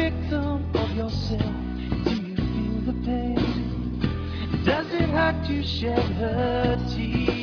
victim of yourself? Do you feel the pain? Does it hurt to shed her tears?